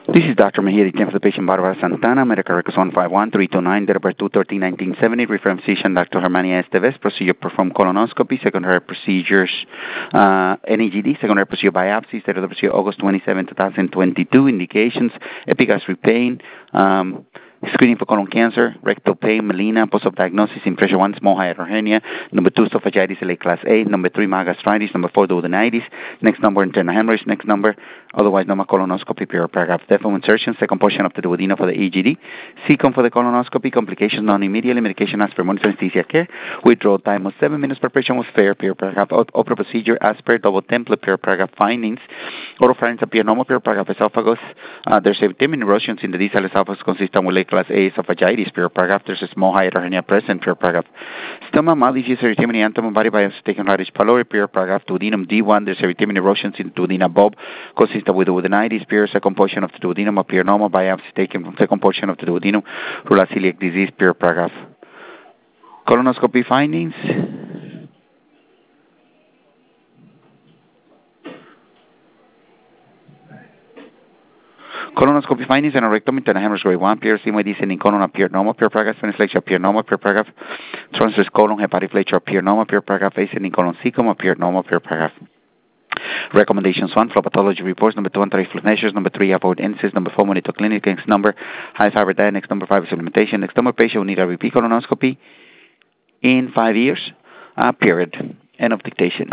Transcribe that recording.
This is Dr. Mejia, for the patient Barbara Santana, medical records 151329, date of birth 2/13/1970, reference physician Dr. Germania Esteves, procedure performed colonoscopy, secondary procedures NEGD, secondary procedure biopsy, date of the procedure August 27, 2022, indications, epigastric pain, screening for colon cancer, rectal pain, melena, post-op diagnosis, impression 1, small hydrohernia, number 2, esophagitis LA class A, number 3, mild gastritis, number 4, duodenitis, next number, internal hemorrhage, next number, otherwise normal colonoscopy, paragraph, default insertion, second portion of the duodenum for the EGD, second for the colonoscopy, complications non-immediately, medication as per monitor anesthesia care, withdrawal time of 7 minutes per patient was fair, paragraph, opera procedure as per double template, paragraph, findings, oropharynx appear normal, paragraph, esophagus, there's abdomen erosions in the distal esophagus consistent with class A esophagitis, paragraph, there's a small hydrohernia present, paragraph, stomach, mild disease, erythema, antimony, body biopsy taken radish pylori, paragraph, duodenum D1, there's erythema erosions in duodenum bulb, consistent with duodenitis, second portion of the duodenum appear normal, biopsy taken from second portion of the duodenum, rural celiac disease, paragraph. Colonoscopy findings. Colonoscopy findings and rectum internal hemorrhage grade 1, sigmoid descending colon appeared normal, paragraph, flexure appeared normal, paragraph, transverse colon, hepatic flexure appeared normal, paragraph, ascending colon cecum appeared normal, paragraph. Recommendations 1, flow pathology reports, number 2, anti-reflux measures, number 3, avoid NSAIDs, number 4, monitor clinic, next number, high fiber diet, next number 5, supplementation, next number, patient will need a repeat colonoscopy in 5 years, period. End of dictation.